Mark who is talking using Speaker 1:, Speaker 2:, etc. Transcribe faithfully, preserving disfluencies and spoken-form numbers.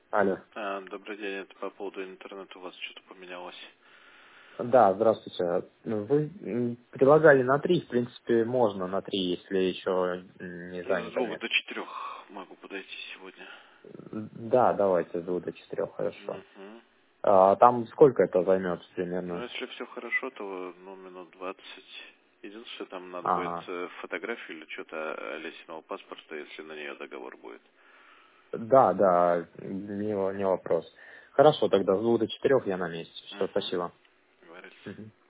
Speaker 1: Алло.
Speaker 2: А, добрый день, это по поводу интернета у вас что-то поменялось.
Speaker 1: Да, здравствуйте. Вы м, предлагали на три, в принципе, можно на три, если еще м, не
Speaker 2: С
Speaker 1: занято
Speaker 2: двух
Speaker 1: место.
Speaker 2: до четырех могу подойти сегодня.
Speaker 1: Да, давайте с двух до четырех, хорошо.
Speaker 2: Угу.
Speaker 1: А там сколько это займет
Speaker 2: Ну,
Speaker 1: примерно?
Speaker 2: если все хорошо, то ну, минут двадцать. Единственное, там надо будет
Speaker 1: Ага.
Speaker 2: э, фотографию или что-то Олесиного паспорта, если на нее договор будет.
Speaker 1: Да, да, не, во- не вопрос. Хорошо, тогда с двух до четырех я на месте. Все,
Speaker 2: Угу.
Speaker 1: спасибо.
Speaker 2: Говорится.
Speaker 1: Мгм.